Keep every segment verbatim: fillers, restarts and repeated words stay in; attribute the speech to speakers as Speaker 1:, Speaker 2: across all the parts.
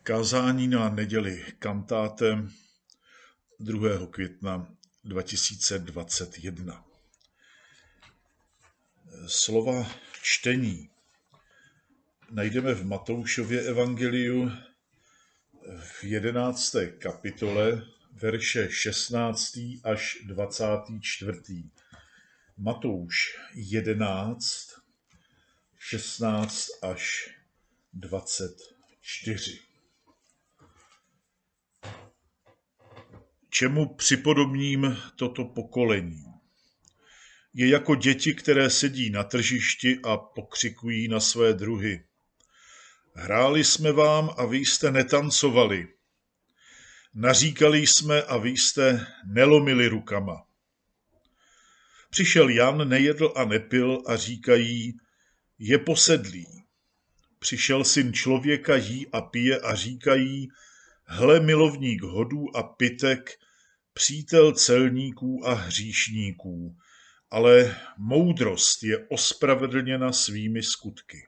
Speaker 1: Kázání na neděli kantátem druhého května dva tisíce dvacet jedna. Slova čtení najdeme v Matoušově evangeliu v jedenácté kapitole, verše šestnáctý až dvacátý čtvrtý. Matouš jedenáct, šestnáct až dvacet čtyři. Čemu připodobním toto pokolení? Je jako děti, které sedí na tržišti a pokřikují na své druhy. Hráli jsme vám a vy jste netancovali. Naříkali jsme a vy jste nelomili rukama. Přišel Jan, nejedl a nepil a říkají, je posedlý. Přišel syn člověka, jí a pije a říkají, hle milovník hodů a pytek, přítel celníků a hříšníků, ale moudrost je ospravedlněna svými skutky.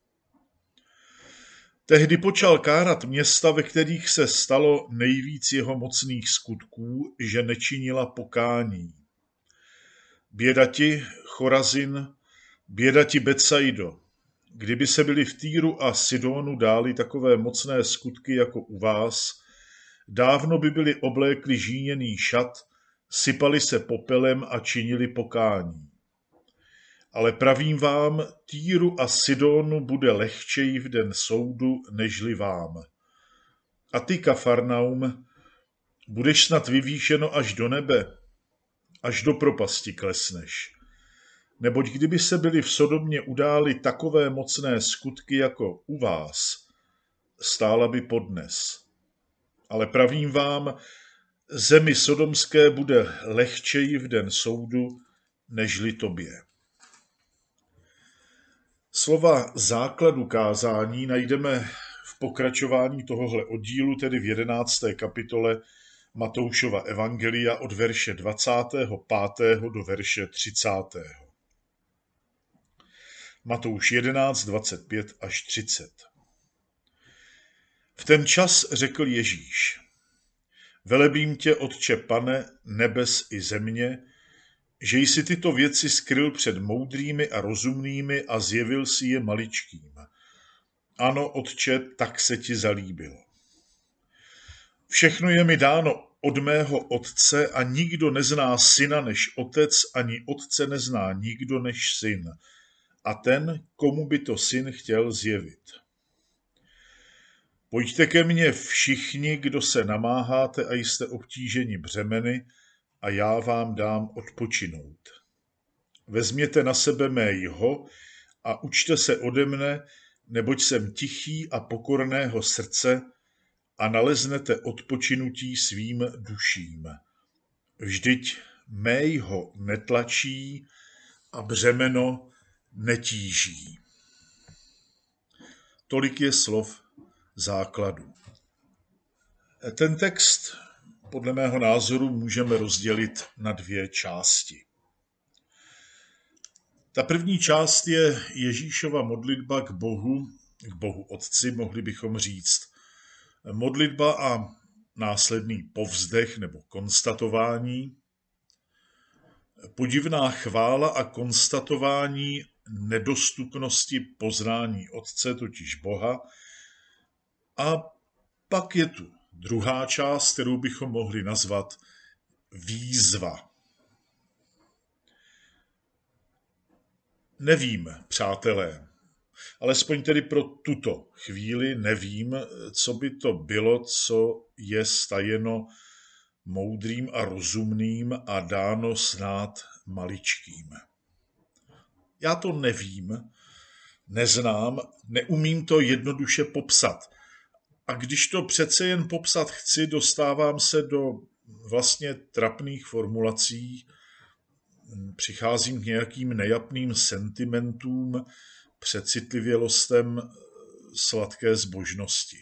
Speaker 1: Tehdy počal kárat města, ve kterých se stalo nejvíc jeho mocných skutků, že nečinila pokání. Běda ti, Chorazin, běda ti, Betsaido, kdyby se byli v Týru a Sidonu dáli takové mocné skutky jako u vás, dávno by byli oblékli žíněný šat, sypali se popelem a činili pokání. Ale pravím vám, Týru a Sidonu bude lehčej v den soudu, nežli vám. A ty, Kafarnaum, budeš snad vyvýšeno až do nebe, až do propasti klesneš. Neboť kdyby se byli v Sodomě událi takové mocné skutky jako u vás, stála by podnes. Ale pravím vám, zemi sodomské bude lehčej v den soudu, nežli tobě. Slova základu kázání najdeme v pokračování tohohle oddílu, tedy v jedenácté kapitole Matoušova evangelia od verše dvacátého pátého do verše třicátého. Matouš jedenáct, dvacet pět až třicet. V ten čas řekl Ježíš, velebím tě, Otče Pane, nebes i země, že jsi tyto věci skryl před moudrými a rozumnými a zjevil si je maličkým. Ano, Otče, tak se ti zalíbilo. Všechno je mi dáno od mého Otce a nikdo nezná syna než Otec, ani Otce nezná nikdo než syn. A ten, komu by to syn chtěl zjevit. Pojďte ke mně všichni, kdo se namáháte a jste obtíženi břemeny, a já vám dám odpočinout. Vezměte na sebe mé jho a učte se ode mne, neboť jsem tichý a pokorného srdce a naleznete odpočinutí svým duším. Vždyť mé jho netlačí a břemeno netíží. Tolik je slov základu. Ten text podle mého názoru můžeme rozdělit na dvě části. Ta první část je Ježíšova modlitba k Bohu, k Bohu Otci, mohli bychom říct. Modlitba a následný povzdech nebo konstatování. Podivná chvála a konstatování nedostupnosti poznání Otce, totiž Boha. A pak je tu druhá část, kterou bychom mohli nazvat výzva. Nevím, přátelé, alespoň tedy pro tuto chvíli nevím, co by to bylo, co je stajeno moudrým a rozumným a dáno snad maličkým. Já to nevím, neznám, neumím to jednoduše popsat. A když to přece jen popsat chci, dostávám se do vlastně trapných formulací, přicházím k nějakým nejapným sentimentům, přecitlivělostem sladké zbožnosti.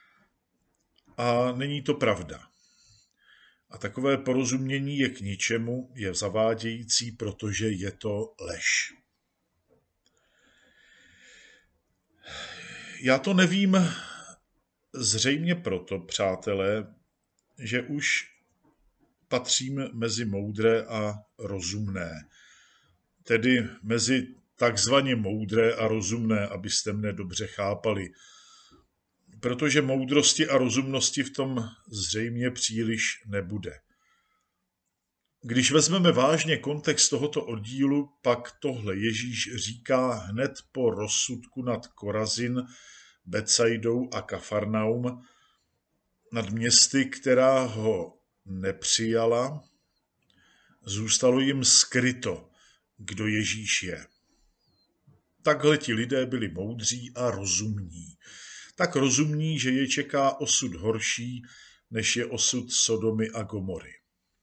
Speaker 1: A není to pravda. A takové porozumění je k ničemu, je zavádějící, protože je to lež. Já to nevím zřejmě proto, přátelé, že už patřím mezi moudré a rozumné. Tedy mezi takzvaně moudré a rozumné, abyste mne dobře chápali. Protože moudrosti a rozumnosti v tom zřejmě příliš nebude. Když vezmeme vážně kontext tohoto oddílu, pak tohle Ježíš říká hned po rozsudku nad Korazin, Betsaidou a Kafarnaum, nad městy, která ho nepřijala, zůstalo jim skryto, kdo Ježíš je. Takhle ti lidé byli moudří a rozumní. Tak rozumní, že je čeká osud horší, než je osud Sodomy a Gomory.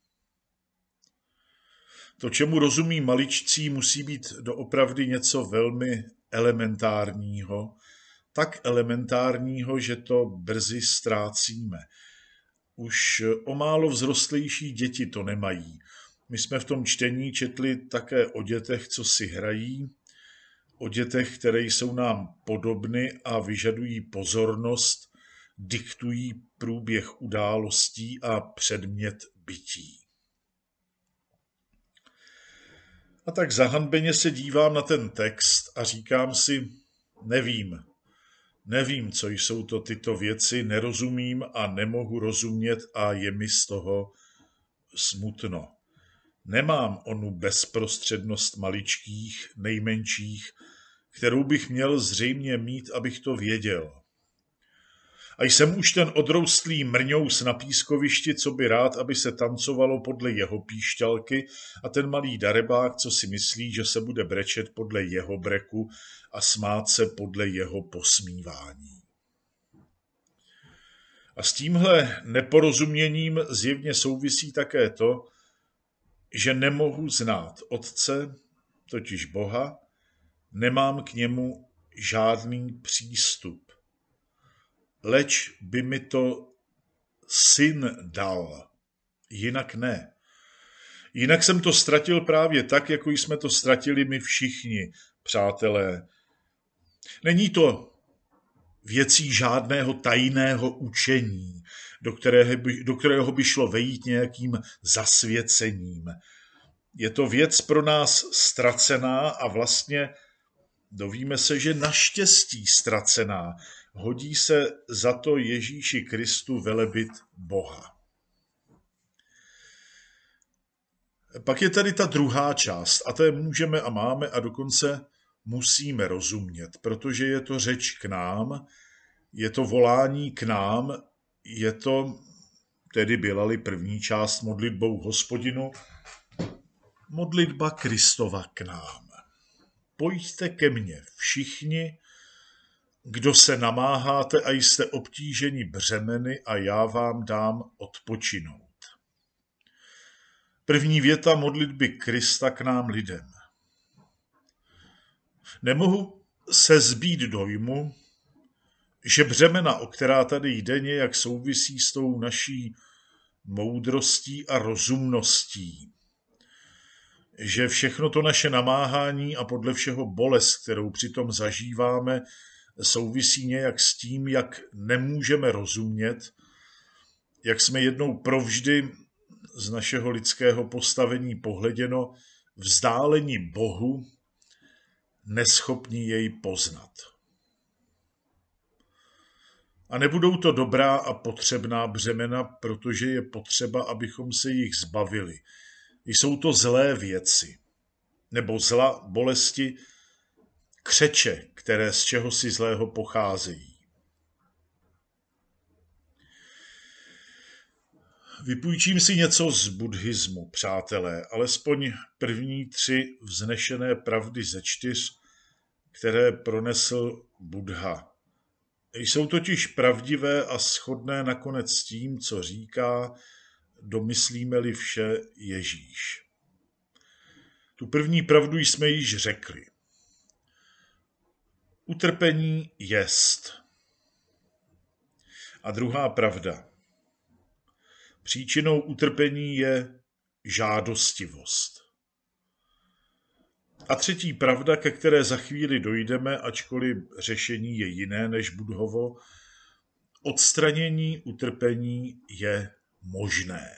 Speaker 1: To, čemu rozumí maličcí, musí být doopravdy něco velmi elementárního, tak elementárního, že to brzy ztrácíme. Už o málo vzrostlejší děti to nemají. My jsme v tom čtení četli také o dětech, co si hrají, o dětech, které jsou nám podobny a vyžadují pozornost, diktují průběh událostí a předmět bytí. A tak zahanbeně se dívám na ten text a říkám si, nevím, nevím, co jsou to tyto věci, nerozumím a nemohu rozumět a je mi z toho smutno. Nemám onu bezprostřednost maličkých, nejmenších, kterou bych měl zřejmě mít, abych to věděl. A jsem už ten odrostlý mrňous na pískovišti, co by rád, aby se tancovalo podle jeho píšťalky, a ten malý darebák, co si myslí, že se bude brečet podle jeho breku a smát se podle jeho posmívání. A s tímhle neporozuměním zjevně souvisí také to, že nemohu znát Otce, totiž Boha, nemám k němu žádný přístup. Leč by mi to syn dal, jinak ne. Jinak jsem to ztratil právě tak, jako jsme to ztratili my všichni, přátelé. Není to věcí žádného tajného učení, do kterého by, do kterého by šlo vejít nějakým zasvěcením. Je to věc pro nás ztracená a vlastně dovíme se, že naštěstí ztracená. Hodí se za to Ježíši Kristu velebit Boha. Pak je tady ta druhá část a té můžeme a máme a dokonce musíme rozumět, protože je to řeč k nám, je to volání k nám, je to, tedy byla-li první část modlitbou Hospodinu, modlitba Kristova k nám. Pojďte ke mně všichni, kdo se namáháte a jste obtíženi břemeny a já vám dám odpočinout. První věta modlitby Krista k nám lidem. Nemohu se zbít dojmu, že břemena, o která tady jde, nějak souvisí s tou naší moudrostí a rozumností. Že všechno to naše namáhání a podle všeho bolest, kterou přitom zažíváme, souvisí nějak s tím, jak nemůžeme rozumět, jak jsme jednou provždy z našeho lidského postavení pohleděno vzdálení Bohu, neschopní jej poznat. A nebudou to dobrá a potřebná břemena, protože je potřeba, abychom se jich zbavili. Jsou to zlé věci, nebo zla, bolesti, křeče, které z čehosi zlého pocházejí. Vypůjčím si něco z buddhismu, přátelé, alespoň první tři vznešené pravdy ze čtyř, které pronesl Buddha. Jsou totiž pravdivé a shodné nakonec s tím, co říká, domyslíme-li vše Ježíš. Tu první pravdu jsme již řekli. Utrpení jest. A druhá pravda. Příčinou utrpení je žádostivost. A třetí pravda, ke které za chvíli dojdeme, ačkoliv řešení je jiné než Buddhovo, odstranění utrpení je možné.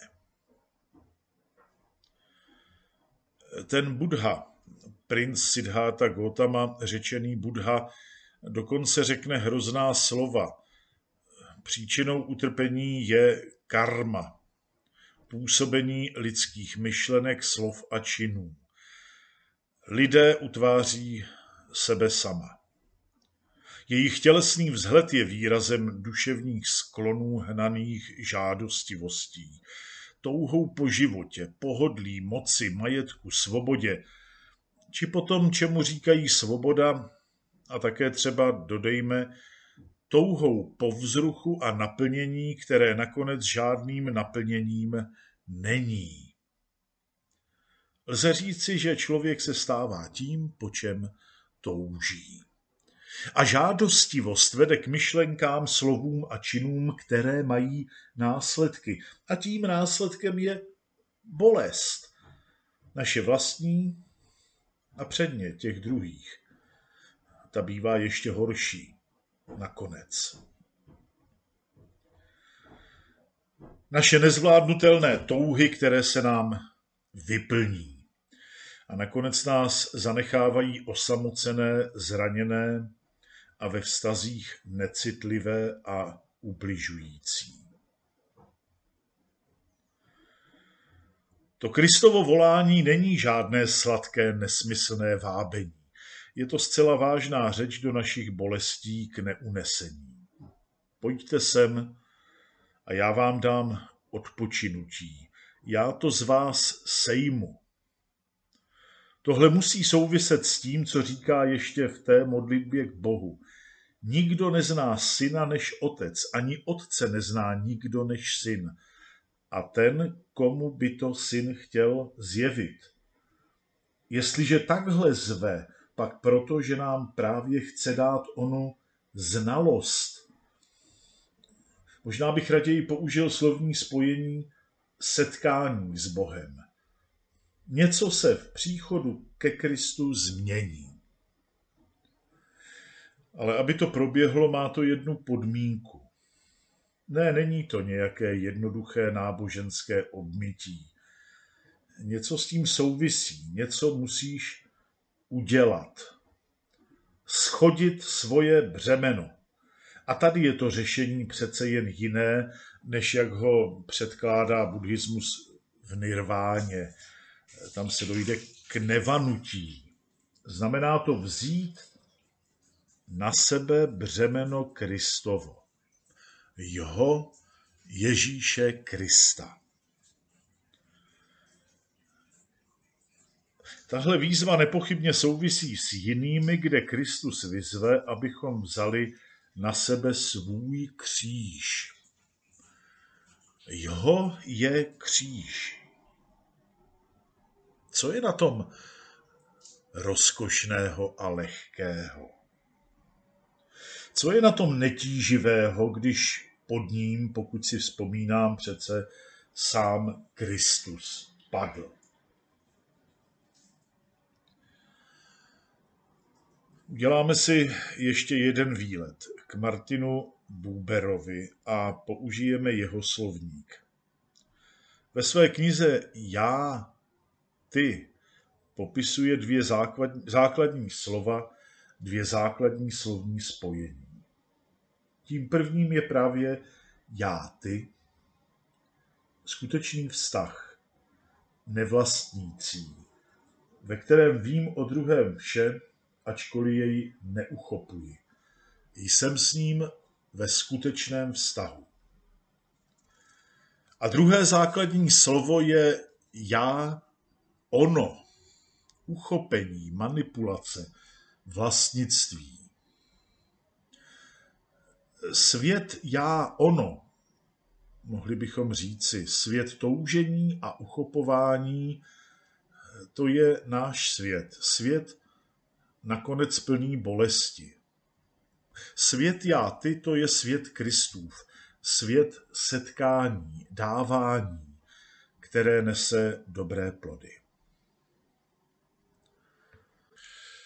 Speaker 1: Ten Buddha, princ Siddhartha Gautama, řečený Buddha, dokonce řekne hrozná slova. Příčinou utrpení je karma, působení lidských myšlenek, slov a činů. Lidé utváří sebe sama. Jejich tělesný vzhled je výrazem duševních sklonů hnaných žádostivostí, touhou po životě, pohodlí, moci, majetku, svobodě, či potom, čemu říkají svoboda, a také třeba dodejme, touhou po vzruchu a naplnění, které nakonec žádným naplněním není. Lze říci, že člověk se stává tím, po čem touží. A žádostivost vede k myšlenkám, slovům a činům, které mají následky. A tím následkem je bolest. Naše vlastní a předně těch druhých. Ta bývá ještě horší nakonec. Naše nezvládnutelné touhy, které se nám vyplní. A nakonec nás zanechávají osamocené, zraněné a ve vztazích necitlivé a ubližující. To Kristovo volání není žádné sladké, nesmyslné vábení. Je to zcela vážná řeč do našich bolestí k neunesení. Pojďte sem a já vám dám odpočinutí. Já to z vás sejmu. Tohle musí souviset s tím, co říká ještě v té modlitbě k Bohu. Nikdo nezná syna než otec, ani otce nezná nikdo než syn. A ten, komu by to syn chtěl zjevit. Jestliže takhle zve, pak proto, že nám právě chce dát onu znalost. Možná bych raději použil slovní spojení setkání s Bohem. Něco se v příchodu ke Kristu změní. Ale aby to proběhlo, má to jednu podmínku. Ne, není to nějaké jednoduché náboženské obmytí. Něco s tím souvisí, něco musíš udělat. Schodit svoje břemeno. A tady je to řešení přece jen jiné, než jak ho předkládá buddhismus v nirváně. Tam se dojde k nevanutí. Znamená to vzít na sebe břemeno Kristovo. Jeho Ježíše Krista. Tahle výzva nepochybně souvisí s jinými, kde Kristus vyzve, abychom vzali na sebe svůj kříž. Jeho je kříž. Co je na tom rozkošného a lehkého? Co je na tom netíživého, když pod ním, pokud si vzpomínám, přece sám Kristus padl? Uděláme si ještě jeden výlet k Martinu Buberovi a použijeme jeho slovník. Ve své knize Já, ty popisuje dvě základní slova, dvě základní slovní spojení. Tím prvním je právě já, ty, skutečný vztah, nevlastnící, ve kterém vím o druhém vše, ačkoliv jej neuchopuji. Jsem s ním ve skutečném vztahu. A druhé základní slovo je já, ono, uchopení, manipulace, vlastnictví. Svět já, ono, mohli bychom říci, svět toužení a uchopování, to je náš svět. Svět nakonec plný bolesti. Svět já, ty, to je svět Kristův. Svět setkání, dávání, které nese dobré plody.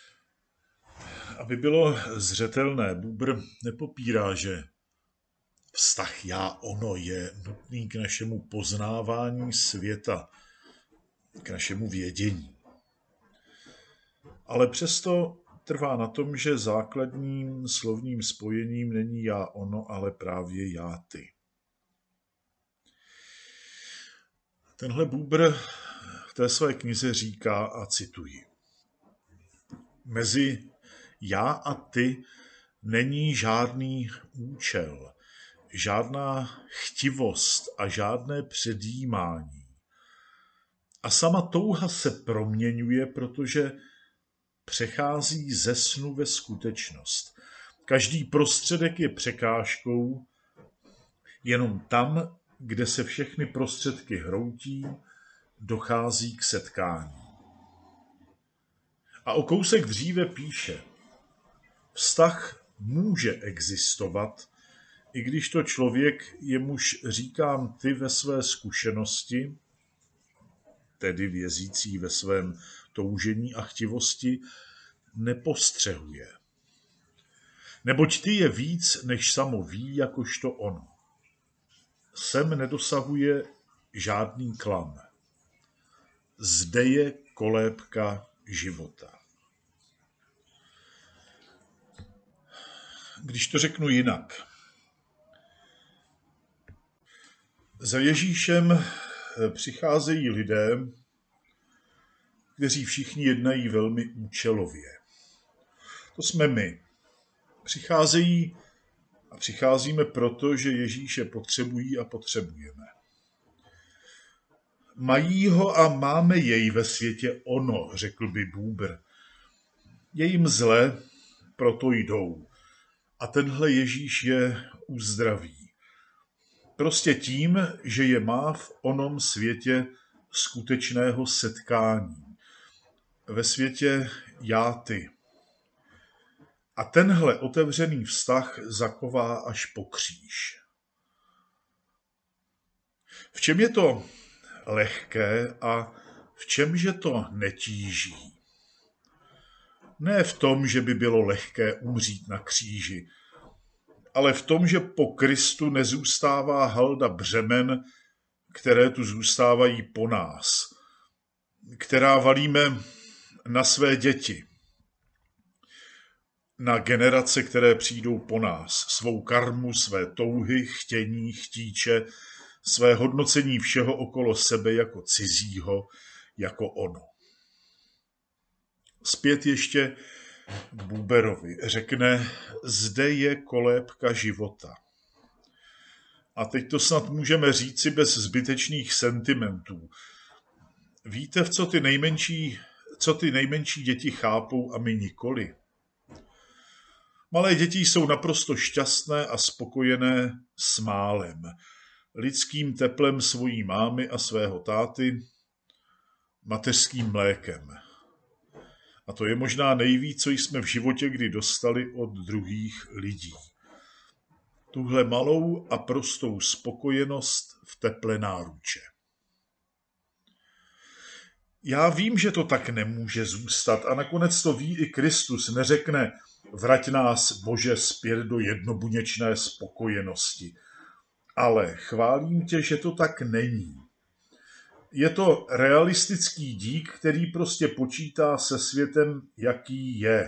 Speaker 1: Aby bylo zřetelné, Buber nepopírá, že vztah já-ono je nutný k našemu poznávání světa, k našemu vědění. Ale přesto trvá na tom, že základním slovním spojením není já-ono, ale právě já-ty. Tenhle Buber v té své knize říká, a cituji: mezi já a ty není žádný účel, žádná chtivost a žádné předjímání. A sama touha se proměňuje, protože přechází ze snu ve skutečnost. Každý prostředek je překážkou, jenom tam, kde se všechny prostředky hroutí, dochází k setkání. A o kousek dříve píše: vztah může existovat, i když to člověk, jemuž říkám ty ve své zkušenosti, tedy vězící ve svém toužení a chtivosti, nepostřehuje. Neboť ty je víc, než samo ví, jakožto ono. Sem nedosahuje žádný klam. Zde je kolébka života. Když to řeknu jinak, za Ježíšem přicházejí lidé, kteří všichni jednají velmi účelově. To jsme my. Přicházejí a přicházíme proto, že Ježíše potřebují a potřebujeme. Mají ho a máme jej ve světě ono, řekl by Buber. Je jim zle, proto jdou. A tenhle Ježíš je uzdraví. Prostě tím, že je má v onom světě skutečného setkání. Ve světě já-ty. A tenhle otevřený vztah zaková až po kříž. V čem je to lehké a v čemže to netíží? Ne v tom, že by bylo lehké umřít na kříži, ale v tom, že po Kristu nezůstává halda břemen, které tu zůstávají po nás, která valíme na své děti, na generace, které přijdou po nás, svou karmu, své touhy, chtění, chtíče, své hodnocení všeho okolo sebe jako cizího, jako ono. Zpět ještě k Buberovi. Řekne, zde je kolébka života. A teď to snad můžeme říci bez zbytečných sentimentů. Víte, v co ty nejmenší, co ty nejmenší děti chápou a my nikoli? Malé děti jsou naprosto šťastné a spokojené s málem, lidským teplem svojí mámy a svého táty, mateřským mlékem. A to je možná nejvíc, co jsme v životě kdy dostali od druhých lidí. Tuhle malou a prostou spokojenost v teple náruče. Já vím, že to tak nemůže zůstat a nakonec to ví i Kristus. Neřekne, vrať nás, Bože, zpět do jednobuněčné spokojenosti. Ale chválím tě, že to tak není. Je to realistický dík, který prostě počítá se světem, jaký je.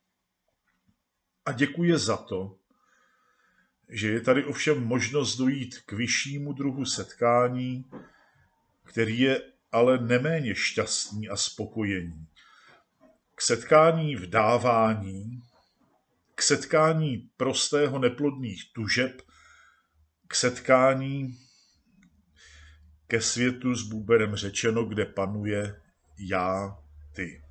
Speaker 1: A děkuje za to, že je tady ovšem možnost dojít k vyššímu druhu setkání, který je ale neméně šťastný a spokojený. K setkání v dávání, k setkání prostého neplodných tužeb, k setkání ke světu s Buberem řečeno, kde panuje já, ty.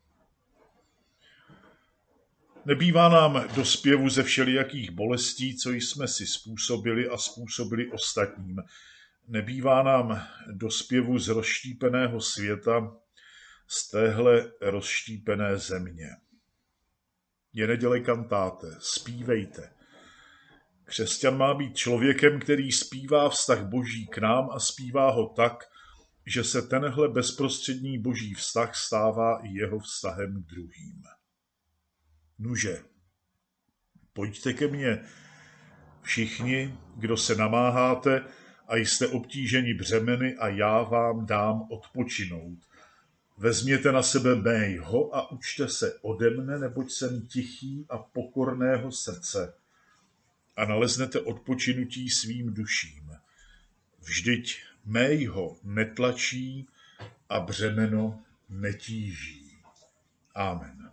Speaker 1: Nebývá nám do zpěvu ze všelijakých bolestí, co jsme si způsobili a způsobili ostatním. Nebývá nám do zpěvu z rozštípeného světa, z téhle rozštípené země. Je neděle kantáte, zpívejte. Křesťan má být člověkem, který zpívá vztah Boží k nám a zpívá ho tak, že se tenhle bezprostřední Boží vztah stává i jeho vztahem k druhým. Nuže, pojďte ke mně, Všichni, kdo se namáháte a jste obtíženi břemeny, a já vám dám odpočinout. Vezměte na sebe mého a učte se ode mne, neboť jsem tichý a pokorného srdce, a naleznete odpočinutí svým duším. Vždyť mého netlačí a břemeno netíží. Amen.